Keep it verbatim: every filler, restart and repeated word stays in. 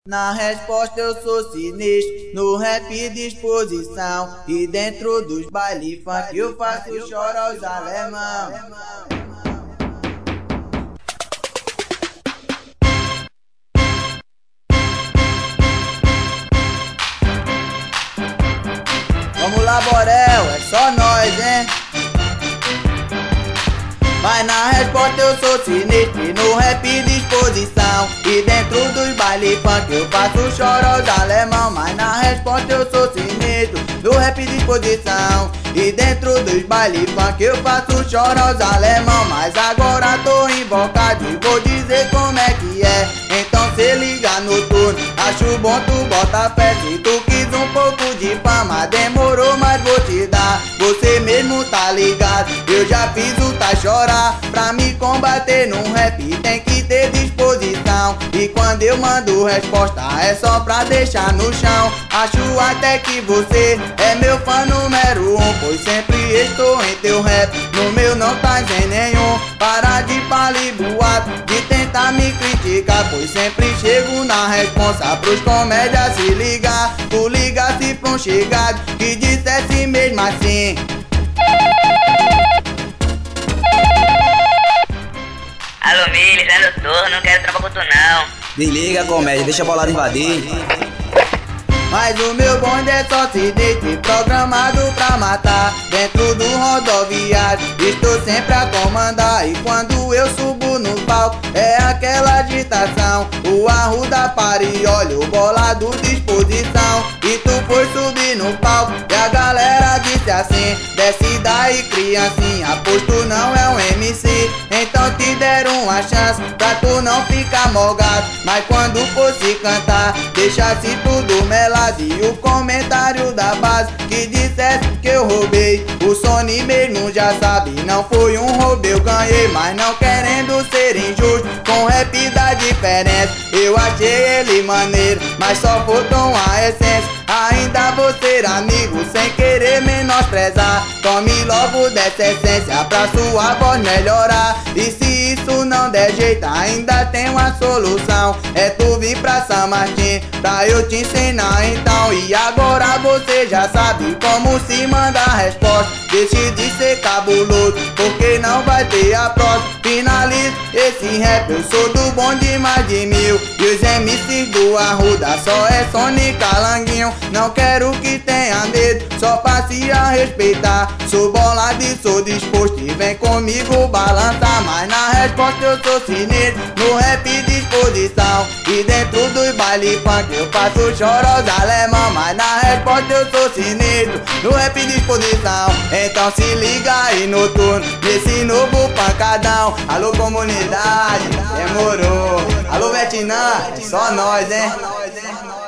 Na resposta eu sou sinistro, no rap disposição. E dentro dos baile funk eu faço chorar os alemão. Vamos lá, Borel, é só nós, hein? Mas na resposta eu sou sinistro e no rap disposição. E dentro dos baile funk eu faço chorar os alemão. Mas na resposta eu sou sinistro, no rap disposição. E dentro dos baile funk eu faço chorar os alemão. Mas agora tô invocado e vou dizer como é que é. Então cê liga no turno, acho bom tu bota fé. Se tu quis um pouco de fama, demorou, mas vou te dar. Você mesmo tá ligado, eu já fiz o tá chorar. Pra me combater num rap tem que ter disposição. E quando eu mando resposta é só pra deixar no chão. Acho até que você é meu fã número um, pois sempre estou em teu rap, no meu não tá em nenhum. Para de pali boato, de tentar me criticar, pois sempre chego na responsa pros comédias se ligar. Tu ligasse pra um chegado que dissesse mesmo assim: alô, Miles, é doutor, não quero tropa com tu não. Desliga, comédia, deixa a bolada invadir. Mas o meu bonde é só sinistro, programado pra matar. Dentro do rodoviário estou sempre a comandar. E quando eu subo no palco é aquela agitação. O arruda para e olha o bolado disposição. E tu foi subir no palco e a galera disse assim: desce daí criancinha, pois tu não é um M C. Então te deram uma chance pra tu não ficar molgado. Mas quando fosse cantar, deixasse tudo melado. E o comentário da base que dissesse que eu roubei, o Sony mesmo já sabe, não foi um roubo, eu ganhei. Mas não querendo ser injusto, com rap da diferença, eu achei ele maneiro, mas só faltou a essência. Ainda vou ser amigo sem querer menosprezar. Tome logo dessa essência pra sua voz melhorar. E se isso não der jeito, ainda tem uma solução. É tu vir pra São Martin pra eu te ensinar então. E agora você já sabe como se manda a resposta. Deixe de ser cabuloso, porque não vai ter a próxima. Finalize esse rap, eu sou do bom de mais de mil. E os M Cs do Arruda só é Sony Calanguinho. Não quero que tenha medo, só passe a respeitar. Sou bolado e sou disposto, e vem comigo balançar. Mas na resposta eu sou sinistro, no rap disposição. E dentro dos baile funk eu faço chorar os alemão. Mas na resposta eu sou sinistro, no rap disposição. Então se liga aí no turno, nesse novo pancadão. Alô comunidade, demorou. Alô Vietnã, só nós, hein?